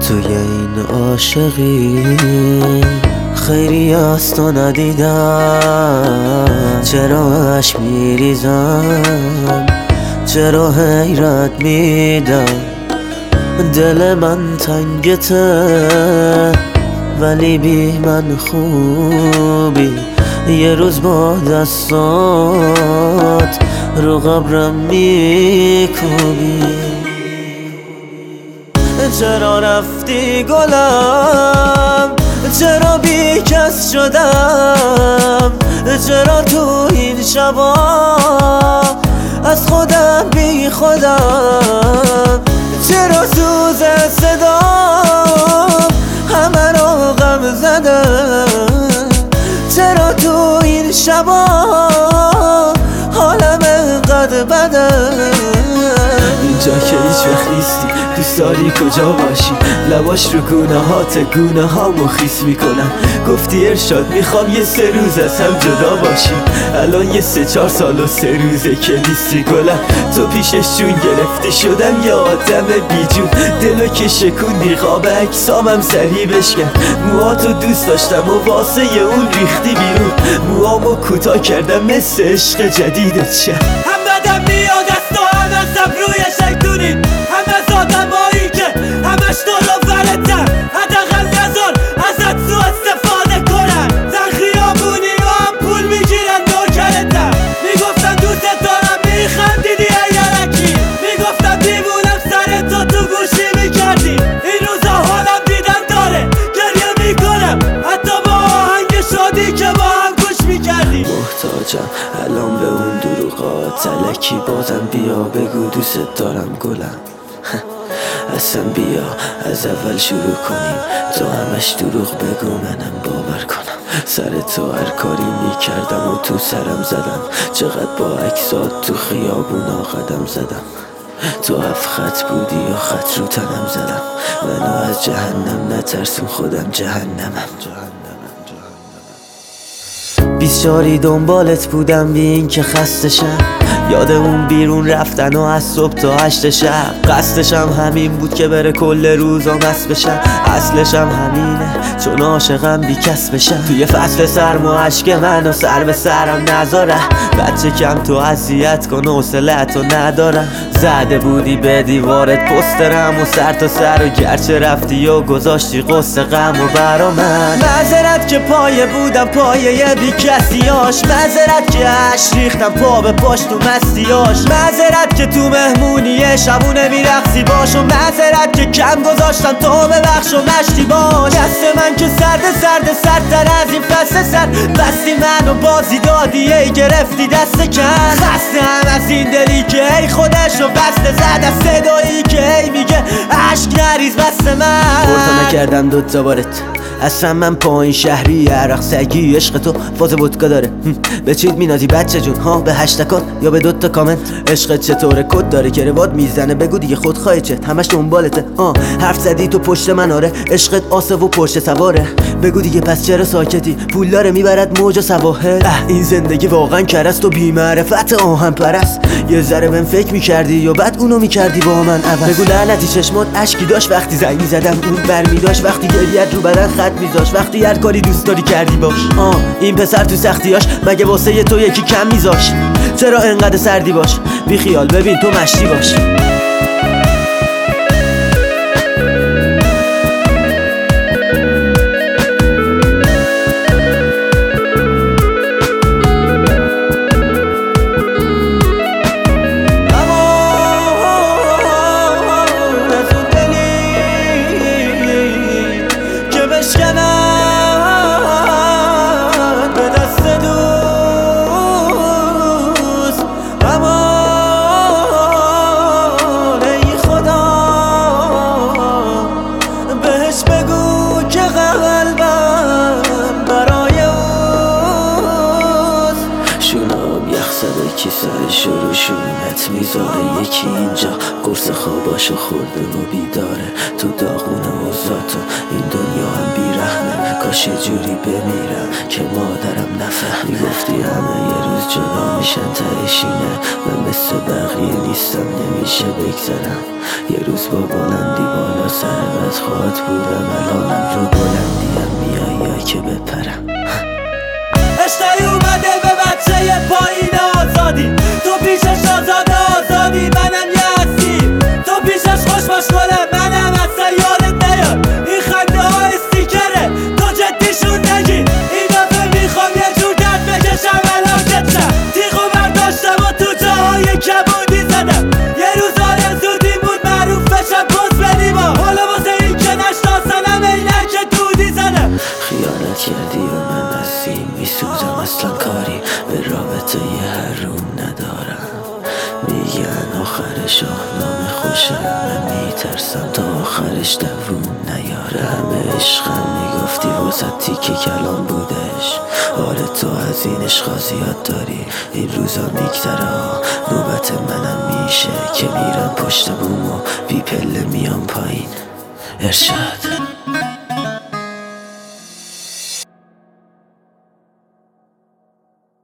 توی این عاشقی خیری از تو ندیدم. چرا عشق میریزم، چرا حیرت میدم. دل من تنگته ولی بی من خوبی. یه روز با دستات رو قبرم میکوبی. چرا رفتی گلم، چرا بی کس شدم، چرا تو این شبا از خودم بی خودم. چرا سوز صدام همه رو غم زدم، چرا تو این شبا حالم انقدر بدم. اینجا که هیچ وقت نیستی، دوست داری کجا باشی؟ لباش رو گونه هامو خیس میکنم. گفتی ارشاد میخوام یه 3 روز از هم جدا باشیم. الان یه 3-4 سال و 3 روزه که نیستی گلم. تو پیشش جون گرفته شدم یه آدم بیجون. دلو که شکوندی قاب اجسامم سریع بشکن. موهاتو دوست داشتم و واسه اون ریختی بیرون. موهامو کوتاه کردم مثل عشق جدیدت شد. هم بدم میاد از تو هم ازم روی شیطونی. هم از آدمایی که همش دلو فرتن. حداقل نذار ازت سو استفاده کنن. زن خیابونی و هم پول میگیرن نوکرتن. میگفتم دوست دارم میخندیدی ایرکی. میگفتم دیوونم سر تو گوشی میکردی. این روزا حالم دیدن داره گریه میکنم، حتی با آهنگ شادی که با هم گوش میکردی. محتاجم الان به اون دروغات تلکی. بازم بیا بگو دوست دارم گلم. اصلا بیا از اول شروع کنیم. تو همش دروغ بگو منم باور کنم. سر تو هر کاری میکردم و تو سرم زدم. چقدر با عکسات تو خیابونا قدم زدم. تو 7 خط بودی و خط رو تنم زدم. منو از جهنم نترسون خودم جهنمم. 24 دنبالت بودم بی این که خسته شم. یاد اون بیرون رفتن و از صبح تا 8 شب. قصدشم همین بود که بره کل روزا مست بشم. اصلشم همینه چون عاشقم بی کس بشم. توی فصل سرما عشق منو سر به سرم نذاره. بچه کم تو اذیت کن حوصله‌تو ندارم. زده بودی به دیوارت پسترم و سر تا سر و گرچه رفتی و گذاشتی قصه غم و برا من. معذرت که پایه بودم پایه بی کسیاش. معذرت که عشق ریختم پا به پاش تو مستیاش. معذرت که تو مهمونی شبونه میرقصی باش. و معذرت که کم گذاشتم تو ببخش و مشتی باش. دست من که سردتر از این فصل سر. بستی منو بازی دادی ای گرفتی دست کن. خسته هم از این دلی که ای خودش رو بسته زد. از صدایی که ای میگه عشق نریز بست من. برتا نکردم 2 تا بارت. اصلا من پایین شهری عرق سگی. عشق تو فاز ودکا داره. به چیت مینازی بچه جون ها؟ به هشتکات یا به 2 تا کامنت؟ عشقت چطوره کد داره که رواد میزنه؟ بگو دیگه خودخواه چت همش دنبالته. حرف زدی تو پشت من آره. عشقت آسه و پشت سواره. بگو دیگه پس چرا ساکتی؟ پول داره میبرد موج و سواحل. این زندگی واقعا کرست و بی‌معرفت آهن پرست. یه ذره بهم فکر میکردی و بعد اونو میکردی با من عوض. بگو لعنتی چشمات اشکی داشت وقتی زنگ میزدم اون برمیداشت. وقتی گریت رو بدن خط میذاش. وقتی هر کاری دوست داری کردی باش. این پسر تو سختیاش مگه واسه تو یکی کم میذاش؟ چرا انقدر سردی باش؟ بی خیال ببین تو مشتی باش. یکی سر شروع شونت میذاره. یکی اینجا قرص خواباشو خورده و بیداره. تو داغونم و ذاتو این دنیا هم بیرحمه. کاش یه جوری بمیرم که مادرم نفهمه. میگفتی همه یه روز جدا میشن تهشینه. من مثل بقیه نیستم نمیشه بگذرم. یه روز با بلندی بالا بدخواد بودم الانم رو بلندیم میایی که بپرم اشتایی اومده به بچه پایین آزادی تو پیشش آزادی منم یزدی تو پیشش خوش باش کنه منم اصلا یادت نیاد این خنده ها استیکره تو جدیشون نگیر این دفعه میخوام یه جور درد بکشم علاقتشم تیغو برداشتم و تو جاهای کبودی زدم یه روز آرزودی بود معروف بشم پس بدیم حالا واسه این که نشناسنم عینک دودی زدم خیانت کردی و من از این میسوزم اصلا کاری به رابطه هرون ندارم میگن آخر شاهنامه خوشه من میترسم تا آخرش دوون نیاره همه عشقم میگفتی واسه تیکه کلام بودش آره تو از این عشقا زیاد داری این روزا میگذره نوبت منم میشه که میرم پشت بوم و بی پله میام پایین ارشاد